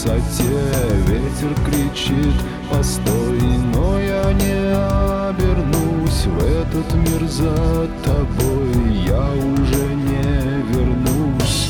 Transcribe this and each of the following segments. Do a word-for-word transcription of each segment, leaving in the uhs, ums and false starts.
высоте. Ветер кричит: постой, но я не обернусь. В этот мир за тобой я уже не вернусь.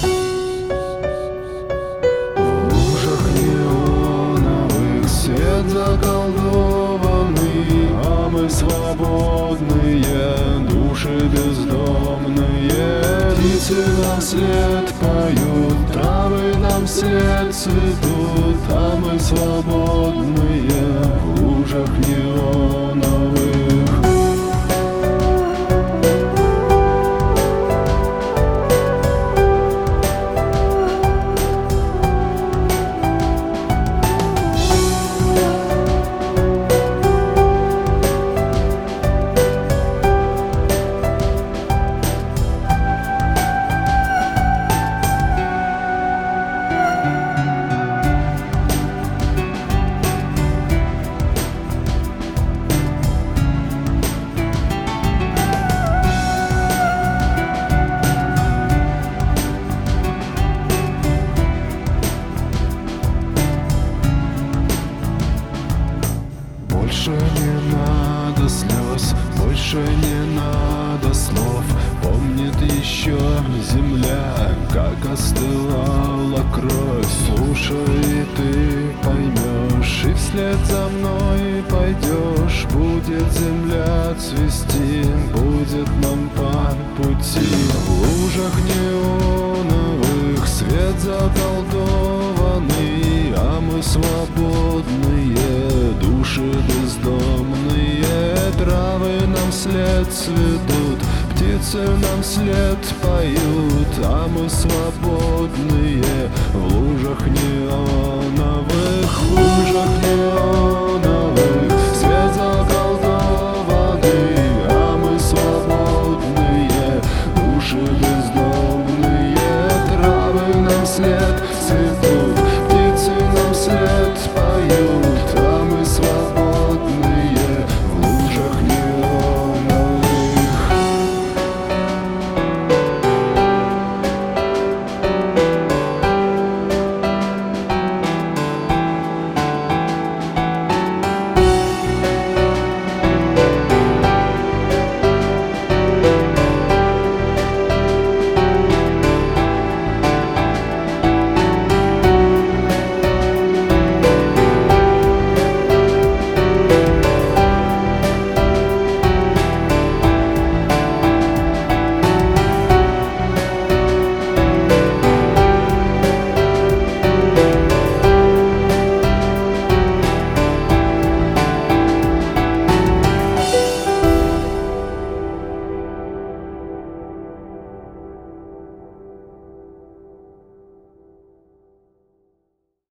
В лужах неоновых свет заколдованный, а мы свободные, души бездомные. Птицы нам вслед поют, травы нам вслед цветут, а мы свободные в лужах неоновых. Больше не надо слез, больше не надо слов. Помнит еще земля, как остывала кровь. Слушай, ты поймешь, и вслед за мной пойдешь. Будет земля цвести, будет нам по пути. В лужах неоновых свет заколдованный, а мы свободные, души бездомные. Травы нам вслед цветут, птицы нам вслед поют, а мы свободные в лужах неоновых, в лужах неоновых.